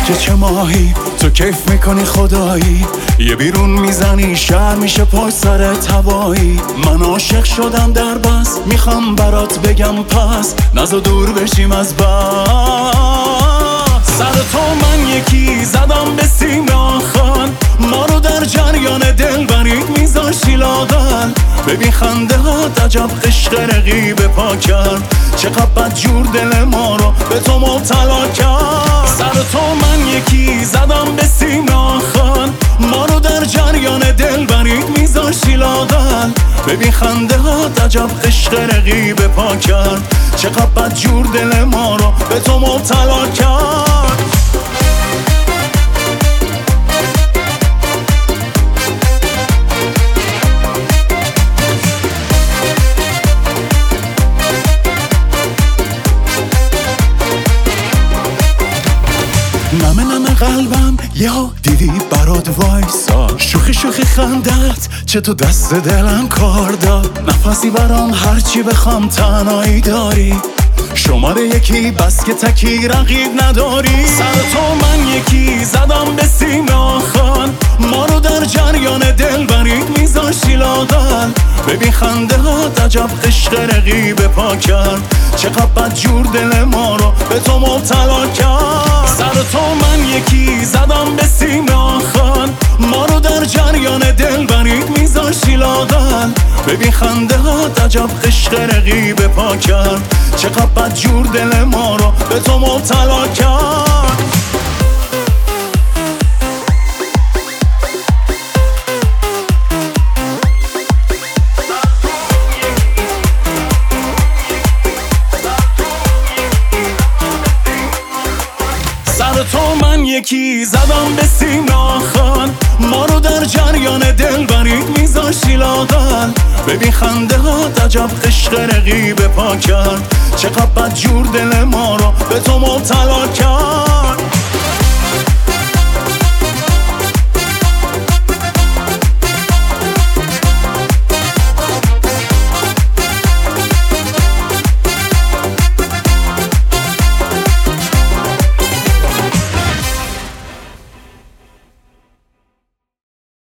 که چه ماهی تو کیف میکنی خدایی، یه بیرون میزنی شهر میشه پای سرت هوایی. من عاشق شدم در بس، میخوام برات بگم پس نزا دور بشیم از بس. سر تو من یکی زدم به سینا خان، ما رو در جریان دل برید میذاشی لاغل. ببین خنده ها عجب عشق رقیب پا کرد، چقدر بد جور دل ما رو به تو مبتلا کرد. سر تو من یکی زدم به سینا خان، ما رو در جریان دل برید میذاشی لاغل. ببین خنده ها عجب عشق رقیب پا کرد، چقدر بد جور دل ما رو به تو مبتلا کرد. نمه قلبم یا دیدی برات وایسا، شوخی شوخی خندت چه تو دست دلم کار داد. نفسی برام هرچی بخوام تنهایی داری، شماره یکی بس که تکی رقیب نداری. سر تو من یکی زدم به سینا خان، ما رو در جریان دل برید میذاشی لاغل. ببین خنده ها عجب عشق رقیب پا کرد، چقدر بد جور دل ما رو به تو مبتلا کرد. سر تو من یکی زدم به سینا خان، ما رو در جریان دل برید میذاشی لاغل. ببین خنده ها عجب عشق رقیب پا کرد، چقدر بد جور دل ما رو به تو مبتلا کرد. سر تو من یکی زدم به سینا خان، ما رو در جریان دل برید میذاشی لاغل. ببین خنده ها عجب عشق رقیب پا کرد، چقدر بد جور دل ما رو به تو مبتلا کرد.